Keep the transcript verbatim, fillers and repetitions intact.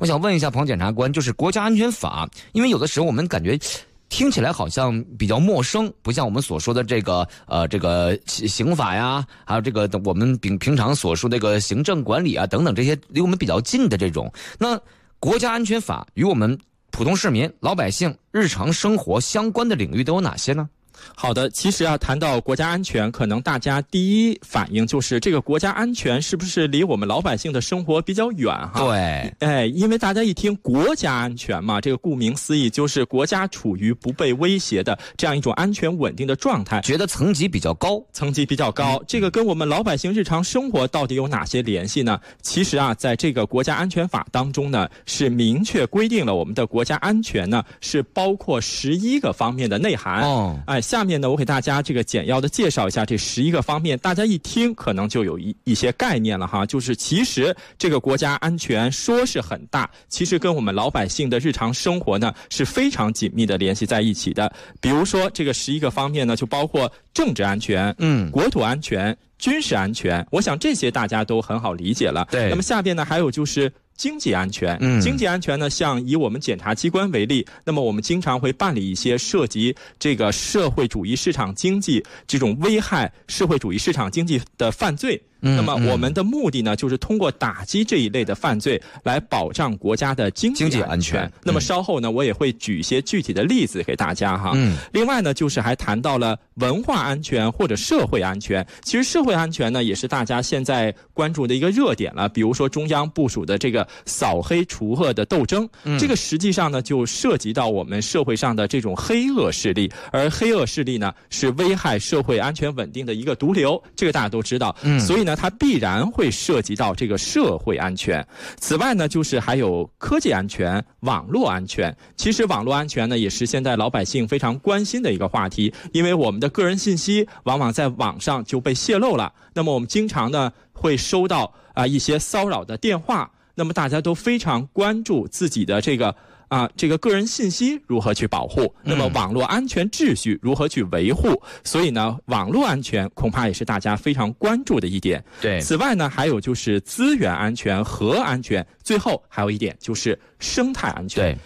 我想问一下彭检察官，就是国家安全法，因为有的时候我们感觉听起来好像比较陌生，不像我们所说的这个呃这个刑法呀，还有这个我们平平常所说的这个行政管理啊等等这些离我们比较近的这种。那国家安全法与我们普通市民老百姓日常生活相关的领域都有哪些呢？ 好的，其实啊，谈到国家安全，可能大家第一反应就是这个国家安全是不是离我们老百姓的生活比较远哈？ 对， 哎，因为大家一听国家安全嘛，这个顾名思义就是国家处于不被威胁的这样一种安全稳定的状态， 觉得层级比较高， 层级比较高。这个跟我们老百姓日常生活到底有哪些联系呢？其实啊，在这个国家安全法当中呢，是明确规定了我们的国家安全呢是包括十一个方面的内涵。哦，哎。下面呢，我给大家这个简要的介绍一下这十一个方面，大家一听可能就有一一些概念了哈。就是其实这个国家安全说是很大，其实跟我们老百姓的日常生活呢是非常紧密的联系在一起的。比如说这个十一个方面呢，就包括政治安全、嗯，国土安全、军事安全，我想这些大家都很好理解了。对，那么下边呢还有就是经济安全，嗯，经济安全呢，像以我们检察机关为例，那么我们经常会办理一些涉及这个社会主义市场经济这种危害社会主义市场经济的犯罪。那么我们的目的呢，就是通过打击这一类的犯罪来保障国家的经济安全。经济安全。那么稍后呢，我也会举一些具体的例子给大家哈。嗯。另外呢，就是还谈到了文化安全或者社会安全。其实社会安全呢，也是大家现在关注的一个热点了。比如说中央部署的这个扫黑除恶的斗争，嗯、这个实际上呢，就涉及到我们社会上的这种黑恶势力，而黑恶势力呢，是危害社会安全稳定的一个毒瘤，这个大家都知道。嗯。所以呢，它必然会涉及到这个社会安全。此外呢，就是还有科技安全、网络安全。其实网络安全呢，也是现在老百姓非常关心的一个话题，因为我们的个人信息往往在网上就被泄露了。那么我们经常呢会收到啊、呃、一些骚扰的电话，那么大家都非常关注自己的这个。啊，这个个人信息如何去保护？那么网络安全秩序如何去维护？嗯、所以呢，网络安全恐怕也是大家非常关注的一点。对。此外呢，还有就是资源安全和安全，最后还有一点就是生态安全。对。